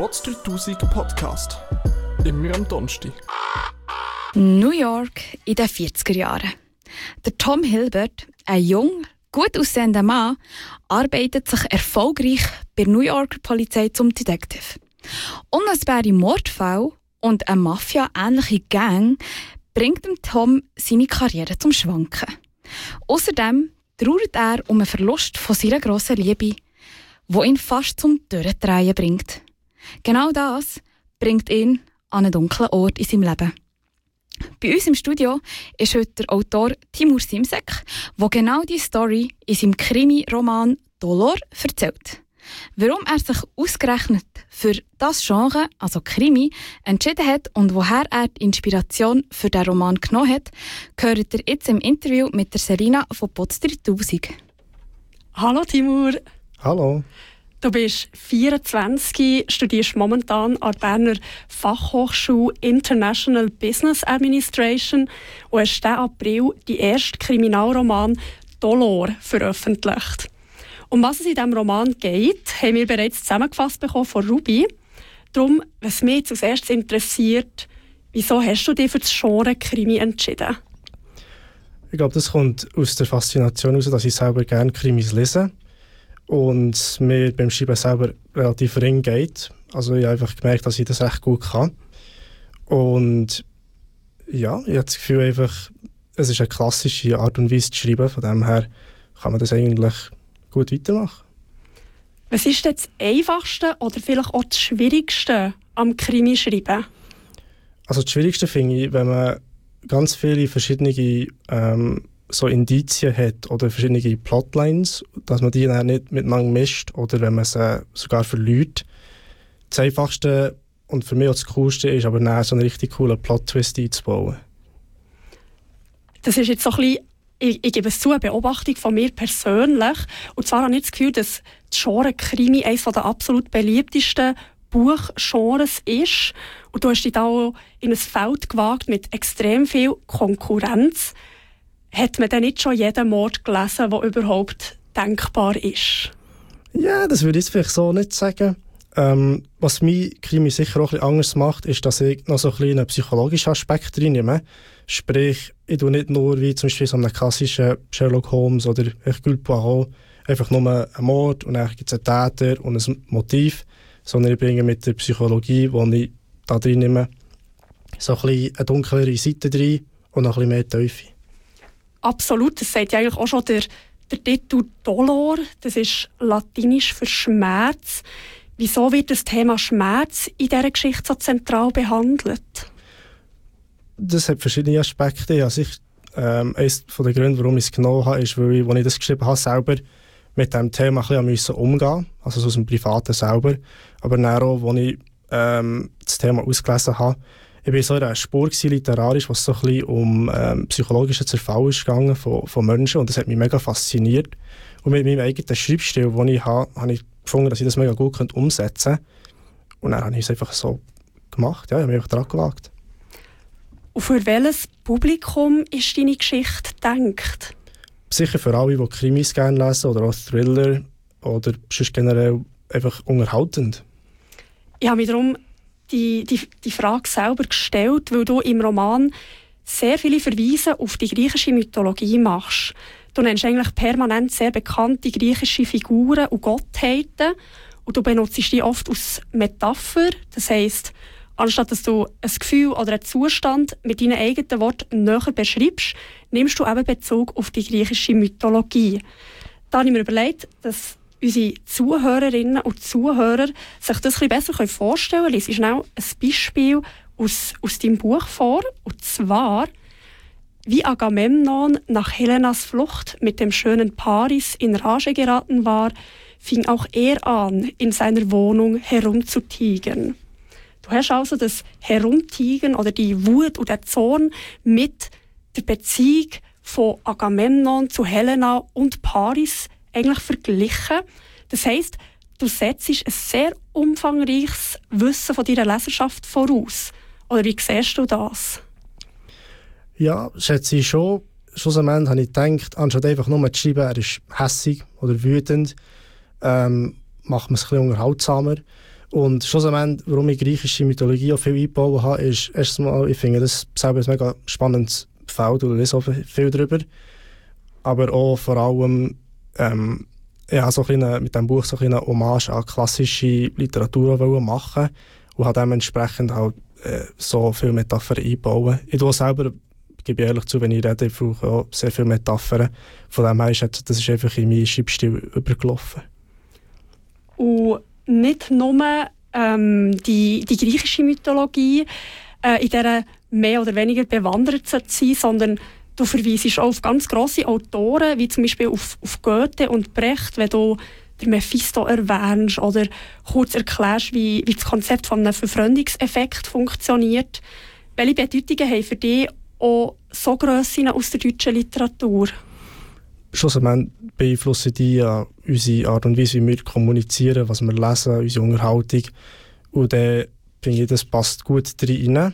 Bots 3000 Podcast. Immer am Donnerstag. New York in den 40er Jahren. Der Tom Hilbert, ein jung, gut aussehender Mann, arbeitet sich erfolgreich bei der New Yorker Polizei zum Detective. Unlösbare Mordfälle und eine Mafia-ähnliche Gang bringt dem Tom seine Karriere zum Schwanken. Außerdem trauert er um den Verlust von seiner grossen Liebe, wo ihn fast zum Durchdrehen bringt. Genau das bringt ihn an einen dunklen Ort in seinem Leben. Bei uns im Studio ist heute der Autor Timur Simsek, der genau diese Story in seinem Krimi-Roman «Dolor» erzählt. Warum er sich ausgerechnet für das Genre, also Krimi, entschieden hat und woher er die Inspiration für den Roman genommen hat, hört ihr jetzt im Interview mit der Selina von Bots 3000. Hallo Timur. Hallo. Du bist 24, studierst momentan an der Berner Fachhochschule International Business Administration und hast diesen April die erste Kriminalroman «Dolor» veröffentlicht. Um was es in diesem Roman geht, haben wir bereits zusammengefasst bekommen von Ruby. Darum, was mich jetzt als erstes interessiert, wieso hast du dich für das Genre Krimi entschieden? Ich glaube, das kommt aus der Faszination heraus, dass ich selber gerne Krimis lese und mir beim Schreiben selber relativ ring geht. Also ich habe einfach gemerkt, dass ich das recht gut kann. Und ja, ich habe das Gefühl, einfach, es ist eine klassische Art und Weise zu schreiben. Von dem her kann man das eigentlich gut weitermachen. Was ist denn das Einfachste oder vielleicht auch das Schwierigste am Krimi-Schreiben? Also das Schwierigste finde ich, wenn man ganz viele verschiedene so Indizien hat oder verschiedene Plotlines, dass man die dann nicht miteinander mischt oder wenn man sie sogar verliert. Das Einfachste und für mich auch das Coolste ist, aber dann so einen richtig coolen Plot-Twist einzubauen. Das ist jetzt so ein bisschen, ich gebe es zu, eine Beobachtung von mir persönlich. Und zwar habe ich das Gefühl, dass das Genre Krimi eines der absolut beliebtesten Buchgenres ist. Und du hast dich da auch in ein Feld gewagt mit extrem viel Konkurrenz. Hat man denn nicht schon jeden Mord gelesen, der überhaupt denkbar ist? Ja, das würde ich jetzt vielleicht so nicht sagen. Was mein Krimi sicher auch ein bisschen anders macht, ist, dass ich noch so einen psychologischen Aspekt reinnehme. Sprich, ich tue nicht nur wie zum Beispiel so einen klassischen Sherlock Holmes oder Hercule Poirot einfach nur einen Mord und dann gibt es einen Täter und ein Motiv, sondern ich bringe mit der Psychologie, die ich da drin nehme, so ein bisschen eine dunklere Seite rein und noch ein bisschen mehr Tiefe. Absolut, das sagt ja eigentlich auch schon der Titel «Dolor», das ist latinisch für Schmerz. Wieso wird das Thema Schmerz in dieser Geschichte so zentral behandelt? Das hat verschiedene Aspekte. Also eines der Gründe, warum ich es genommen habe, ist, weil ich, als ich das geschrieben habe, selber mit diesem Thema ein bisschen umgehen musste, also aus dem Privaten selber. Aber dann auch, als ich das Thema ausgelesen habe, ich war so in einer Spur literarisch, was so ein bisschen um psychologischen Zerfall ist gegangen von Menschen und das hat mich mega fasziniert. Und mit meinem eigenen Schreibstil, den ich habe ich gefunden, dass ich das mega gut umsetzen könnte. Und dann habe ich es einfach so gemacht. Ja, ich habe mich einfach daran gewagt. Und für welches Publikum ist deine Geschichte gedacht? Sicher für alle, die Krimis gerne lesen oder auch Thriller oder sonst generell einfach unterhaltend. Ich habe mich darum die Frage selber gestellt, weil du im Roman sehr viele Verweise auf die griechische Mythologie machst. Du nennst eigentlich permanent sehr bekannte griechische Figuren und Gottheiten und du benutzt die oft als Metapher. Das heisst, anstatt dass du ein Gefühl oder einen Zustand mit deinen eigenen Worten näher beschreibst, nimmst du eben Bezug auf die griechische Mythologie. Da habe ich mir überlegt, dass unsere Zuhörerinnen und Zuhörer sich das ein bisschen besser vorstellen können. Lies schnell ein Beispiel aus deinem Buch vor. Und zwar, wie Agamemnon nach Helenas Flucht mit dem schönen Paris in Rage geraten war, fing auch er an, in seiner Wohnung herumzutigern. Du hast also das Herumtigern oder die Wut oder den Zorn mit der Beziehung von Agamemnon zu Helena und Paris eigentlich verglichen. Das heisst, du setzt ein sehr umfangreiches Wissen von deiner Leserschaft voraus. Oder wie siehst du das? Ja, schätze ich schon. Schlussendlich habe ich gedacht, anstatt einfach nur zu schreiben, er ist hässig oder wütend, macht man es ein bisschen unterhaltsamer. Und schlussendlich, warum ich griechische Mythologie auch viel eingebaut habe, ist erstmal, ich finde das selber ein mega spannendes Feld und lese auch viel darüber. Aber auch vor allem, ja, so mit diesem Buch so eine Hommage an klassische Literatur machen und habe dementsprechend halt so viele Metaphern einbauen. Ich tue selber, gebe ich ehrlich zu, wenn ich rede, ich brauche auch sehr viele Metaphern. Von dem her ist das ist einfach in meinen Schreibstil übergelaufen. Und nicht nur die griechische Mythologie, in der mehr oder weniger bewandert sein, sondern du verweisest auch auf ganz grosse Autoren, wie zum Beispiel auf Goethe und Brecht, wenn du den Mephisto erwähnst oder kurz erklärst, wie das Konzept von einem Verfremdungseffekt funktioniert. Welche Bedeutungen haben für dich auch so Grössen aus der deutschen Literatur? Schlussendlich beeinflussen die ja unsere Art und Weise, wie wir kommunizieren, was wir lesen, unsere Unterhaltung. Und dann finde ich, das passt gut rein.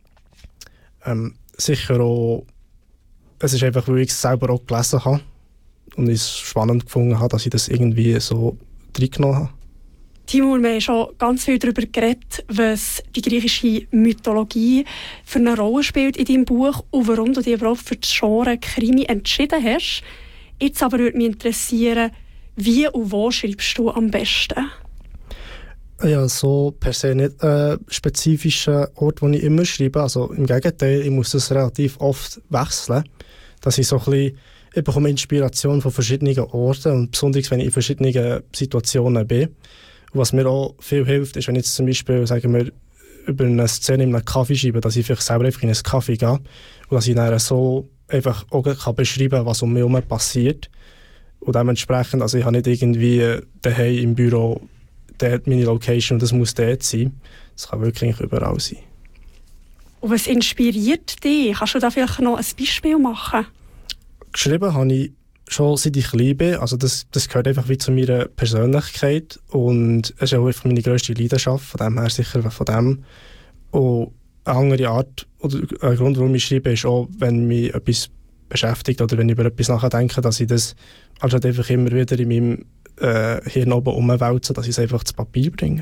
Sicher auch, es ist einfach, weil ich es selber auch gelesen habe und ich es spannend gefunden habe, dass ich das irgendwie so reingenommen habe. Timur, wir haben schon ganz viel darüber geredet, was die griechische Mythologie für eine Rolle spielt in deinem Buch und warum du dich überhaupt für das Genre Krimi entschieden hast. Jetzt aber würde mich interessieren, wie und wo schreibst du am besten? Ja, so per se nicht spezifischen Ort, wo ich immer schreibe. Also im Gegenteil, ich muss das relativ oft wechseln, dass ich so ein bisschen, ich bekomme Inspiration von verschiedenen Orten und besonders, wenn ich in verschiedenen Situationen bin. Und was mir auch viel hilft, ist, wenn ich jetzt zum Beispiel, sagen wir, über eine Szene in einem Kaffee schreibe, dass ich vielleicht selber einfach in einen Kaffee gehe und dass ich dann so einfach auch beschreiben kann, was um mich herum passiert. Und dementsprechend, also ich habe nicht irgendwie daheim im Büro dort meine Location und das muss dort sein. Das kann wirklich überall sein. Und was inspiriert dich? Kannst du da vielleicht noch ein Beispiel machen? Geschrieben habe ich schon seit ich klein bin. Also das gehört einfach wie zu meiner Persönlichkeit und es ist auch einfach meine grösste Leidenschaft, von dem her sicher von dem. Und eine andere Art oder ein Grund, warum ich schreibe, ist auch, wenn mich etwas beschäftigt oder wenn ich über etwas nachdenke, dass ich das also einfach immer wieder in meinem Hirn oben umwälze, dass ich es einfach zu Papier bringe.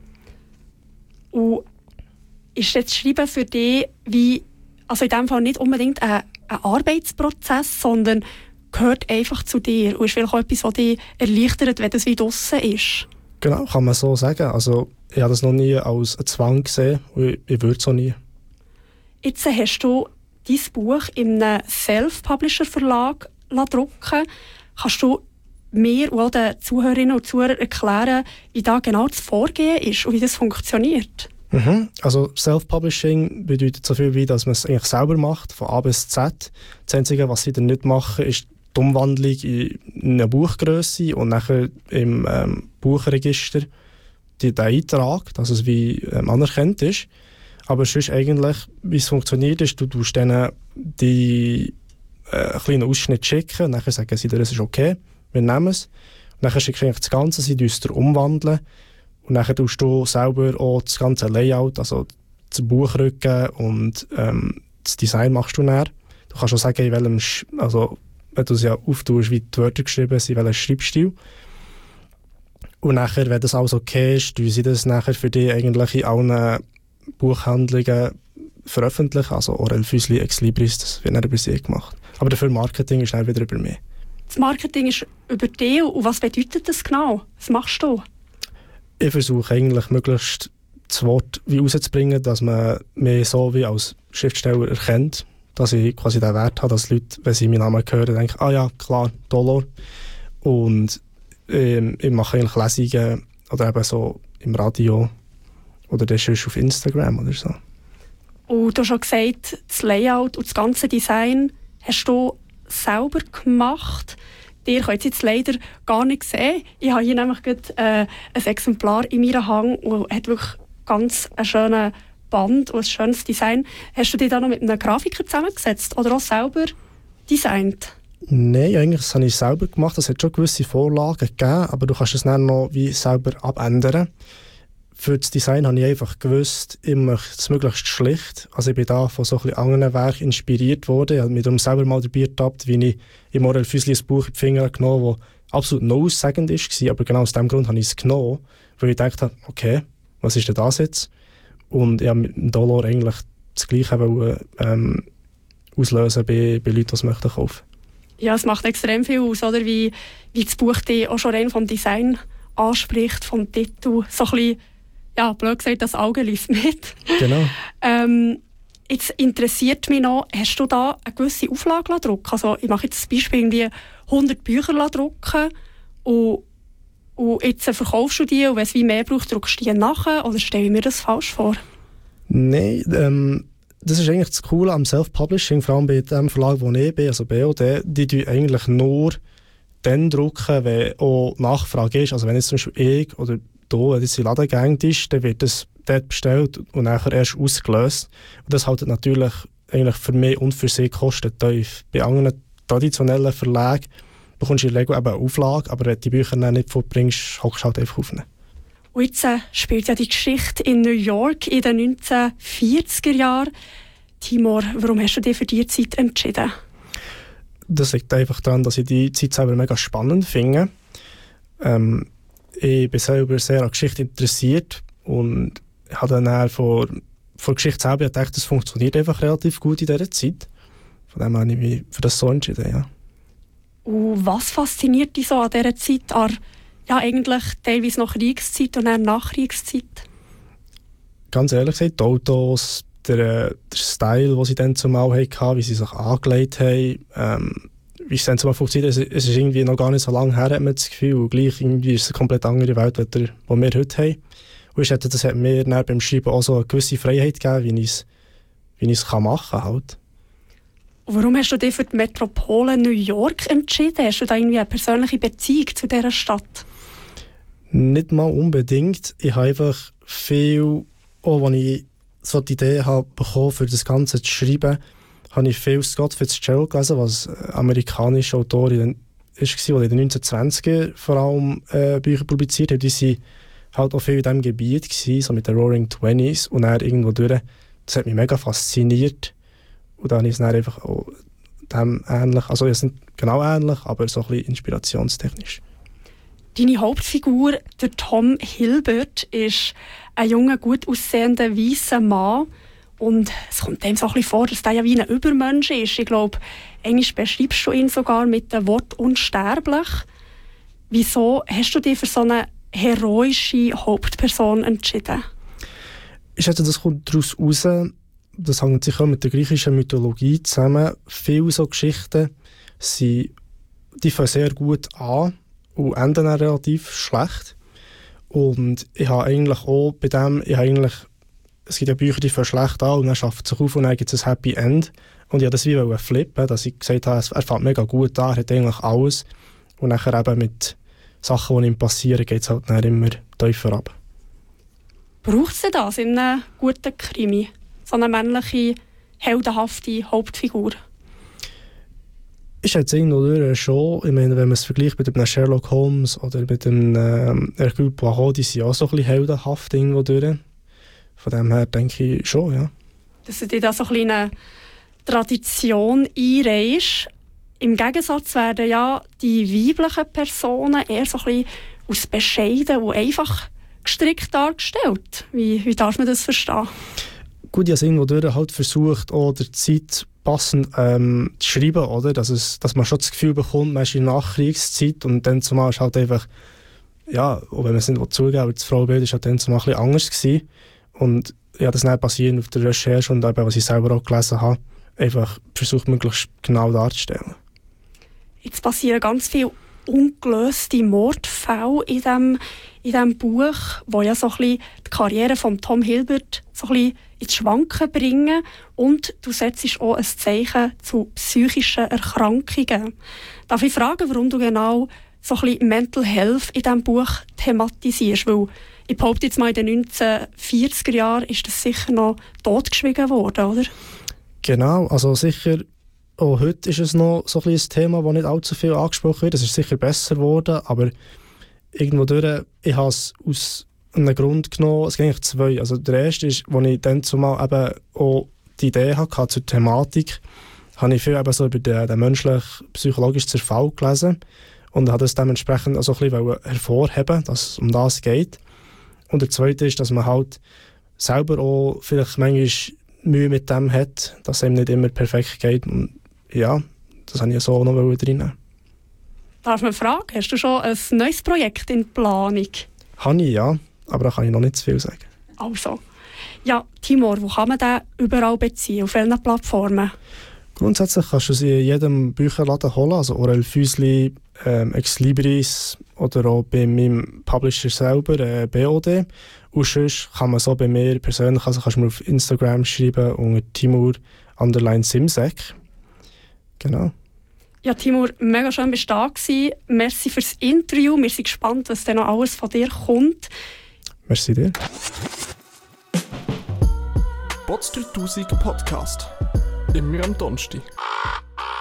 Und ist das Schreiben für dich wie, also in diesem Fall nicht unbedingt ein Arbeitsprozess, sondern gehört einfach zu dir und ist vielleicht auch etwas, was dich erleichtert, wenn das wie draussen ist? Genau, kann man so sagen. Also ich habe das noch nie als einen Zwang gesehen und ich würde es auch nie. Jetzt hast du dein Buch in einem Self-Publisher-Verlag drucken. Kannst du mir und auch den Zuhörerinnen und Zuhörern erklären, wie da genau das Vorgehen ist und wie das funktioniert? Also Self-Publishing bedeutet so viel wie, dass man es eigentlich selber macht, von A bis Z. Das Einzige, was sie dann nicht machen, ist die Umwandlung in eine Buchgrösse und nachher im Buchregister den Eintrag, dass es wie anerkannt ist. Aber sonst eigentlich, wie es funktioniert, ist, du tust denen die kleinen Ausschnitt schicken und nachher sagen sie dir, es ist okay, wir nehmen es. Und nachher schickst du eigentlich das Ganze, sie es umwandeln. Und nachher tust du selber auch das ganze Layout, also das Buchrücken und das Design machst du dann. Du kannst auch sagen, in welchem, also wenn du es ja auftust, wie die Wörter geschrieben sind, in welchem Schreibstil. Und nachher, wenn das alles okay ist, tun sie das nachher für dich eigentlich in allen Buchhandlungen veröffentlichen. Also Orel Füssli, Ex Libris, das wird nicht über sie gemacht. Aber dafür Marketing ist dann wieder über mich. Das Marketing ist über dich und was bedeutet das genau? Was machst du? Ich versuche eigentlich möglichst das Wort wie rauszubringen, dass man mich so wie als Schriftsteller erkennt, dass ich quasi den Wert habe, dass Leute, wenn sie meinen Namen hören, denken, ah ja, klar, Dollar. Und ich mache eigentlich Lesungen oder eben so im Radio oder das ist auf Instagram oder so. Und du hast schon gesagt, das Layout und das ganze Design hast du selber gemacht. Ihr könnt es jetzt leider gar nicht sehen. Ich habe hier nämlich gerade ein Exemplar in meiner Hand und hat wirklich ganz einen schönen Band und ein schönes Design. Hast du dich da noch mit einem Grafiker zusammengesetzt oder auch selber designt? Nein, eigentlich das habe ich selber gemacht. Es hat schon gewisse Vorlagen gegeben, aber du kannst es dann noch wie selber abändern. Für das Design habe ich einfach gewusst, ich möchte es möglichst schlicht. Also ich bin da von so ein bisschen anderen Werken inspiriert worden. Ich habe mich darum selber mal dabei ertappt, wie ich im Orel Füssli ein Buch in die Finger genommen habe, das absolut no aussagend war. Aber genau aus diesem Grund habe ich es genommen, weil ich dachte, okay, was ist denn das jetzt? Und ja, mit dem Dollar eigentlich das Gleiche auslösen bei Leuten, die es möchten kaufen. Ja, es macht extrem viel aus, oder? Wie das Buch dich auch schon rein vom Design anspricht, vom Titel. So ein bisschen, ja, blöd gesagt, das Auge liest mit. Genau. Jetzt interessiert mich noch, hast du da eine gewisse Auflage drucken? Also ich mache jetzt das Beispiel, irgendwie 100 Bücher drucken und jetzt verkaufst du die und wenn es wie mehr braucht, druckst du die nachher, oder stelle ich mir das falsch vor? Nein, das ist eigentlich das Coole am Self-Publishing, vor allem bei dem Verlag, wo ich bin, also BOD, die tun eigentlich nur dann drucken, wenn auch Nachfrage ist. Also wenn jetzt zum Beispiel ich oder du, wenn jetzt in den Laden gegangen ist, dann wird das dort bestellt und nachher erst ausgelöst. Und das haltet natürlich eigentlich für mich und für sie Kosten tief. Bei anderen traditionellen Verlagen bekommst du in der Regel eben eine Auflage, aber wenn du die Bücher dann nicht vorbringst, hockst du halt einfach auf. Und jetzt spielt ja die Geschichte in New York in den 1940er Jahren. Timur, warum hast du dich für diese Zeit entschieden? Das liegt einfach daran, dass ich die Zeit selber mega spannend finde. Ich bin selber sehr an Geschichte interessiert und habe dann vor Geschichte selber gedacht, das funktioniert einfach relativ gut in dieser Zeit. Von dem habe ich mich für das so entschieden, ja. Und was fasziniert dich so an dieser Zeit? Ja, eigentlich teilweise noch Kriegszeit und dann Nachkriegszeit? Ganz ehrlich gesagt, die Autos, der Style, den sie dann zumal hatten, wie sie sich angelegt haben, wie es dann zumal funktioniert. Es ist irgendwie noch gar nicht so lange her, hat man das Gefühl. Und gleich irgendwie ist es eine komplett andere Welt, die wir heute haben. Und das hat mir dann beim Schreiben auch so eine gewisse Freiheit gegeben, wie ich es machen kann. Halt. Warum hast du dich für die Metropole New York entschieden? Hast du da irgendwie eine persönliche Beziehung zu dieser Stadt? Nicht mal unbedingt. Ich habe einfach viel, auch als ich so die Idee habe bekommen, für das Ganze zu schreiben, habe ich viel Scott Fitzgerald gelesen, was eine amerikanische Autorin war, die in den 1920er vor allem Bücher publiziert hat. Die waren halt auch viel in diesem Gebiet, so mit den Roaring Twenties. Und dann irgendwo durch, das hat mich mega fasziniert. Und dann ist es dann einfach auch dem ähnlich, also es ist nicht genau ähnlich, aber so ein bisschen inspirationstechnisch. Deine Hauptfigur, der Tom Hilbert, ist ein junger, gut aussehender, weisser Mann. Und es kommt dem so ein bisschen vor, dass er ja wie ein Übermensch ist. Ich glaube, einmal beschreibst du ihn sogar mit dem Wort unsterblich. Wieso hast du dich für so eine heroische Hauptperson entschieden? Ich schätze, das kommt daraus raus, das hängt sicher auch mit der griechischen Mythologie zusammen. Viele so Geschichten, die fangen sehr gut an und enden dann relativ schlecht. Und ich habe eigentlich auch bei dem, es gibt ja Bücher, die fangen schlecht an und dann schafft es sich auf und dann gibt es ein Happy End. Und ich wollte das wie flippen, dass ich gesagt habe, er fängt mega gut an, er hat eigentlich alles. Und nachher eben mit Sachen, die ihm passieren, geht es halt dann immer tiefer ab. Braucht es das in einem guten Krimi? So eine männliche, heldenhafte Hauptfigur? Ich schätze irgendwo schon. Ich meine, wenn man es vergleicht mit einem Sherlock Holmes oder mit einem Hercule Poirot, die sind auch so ein bisschen heldenhaft irgendwo durch. Von dem her denke ich schon, ja. Dass du dir da so ein bisschen eine Tradition einreihst. Im Gegensatz werden ja die weiblichen Personen eher so ein bisschen aus bescheiden und einfach gestrickt dargestellt. Wie darf man das verstehen? Gut, ich habe irgendwo durch halt versucht, auch der Zeit passend zu schreiben, oder? Dass man schon das Gefühl bekommt, man ist in der Nachkriegszeit und dann zumal ist halt einfach, ja, auch wenn man es nicht zugeben will, das Frauenbild war halt dann zumal ein bisschen anders gewesen. Und ja, das dann basierend auf der Recherche und eben, was ich selber auch gelesen habe, einfach versucht, möglichst genau darzustellen. Jetzt passieren ganz viele ungelöste Mordfälle in diesem Buch, wo ja so ein bisschen die Karriere von Tom Hilbert so ein bisschen ins Schwanken bringen. Und du setzt auch ein Zeichen zu psychischen Erkrankungen. Darf ich fragen, warum du genau so ein bisschen Mental Health in diesem Buch thematisierst? Weil ich behaupte jetzt mal, in den 1940er Jahren ist das sicher noch totgeschwiegen worden, oder? Genau, also sicher. Auch heute ist es noch so ein Thema, das nicht allzu viel angesprochen wird. Es ist sicher besser geworden, aber irgendwo durch, ich habe es aus einem Grund genommen, es gibt eigentlich zwei. Also der erste ist, als ich dann zumal eben auch die Idee hatte zur Thematik, habe ich viel eben so über den menschlich-psychologischen Zerfall gelesen und habe das dementsprechend also ein bisschen hervorheben, dass es um das geht. Und der zweite ist, dass man halt selber auch vielleicht manchmal Mühe mit dem hat, dass es einem nicht immer perfekt geht. Und ja, das wollte ich so noch drin. Darf man fragen, hast du schon ein neues Projekt in Planung? Habe ich, ja, aber da kann ich noch nicht zu viel sagen. Also, ja, Timur, wo kann man den überall beziehen? Auf welchen Plattformen? Grundsätzlich kannst du sie in jedem Bücherladen holen, also Orel Füssli, Ex Libris oder auch bei meinem Publisher selber, BOD. Und sonst kann man so bei mir persönlich, also kannst du mir auf Instagram schreiben unter Timur_Simsek. Genau. Ja, Timur, mega schön bist du da gewesen. Merci fürs Interview. Wir sind gespannt, was dann noch alles von dir kommt. Merci dir. Bots 3000 Podcast. Immer am Donnerstag.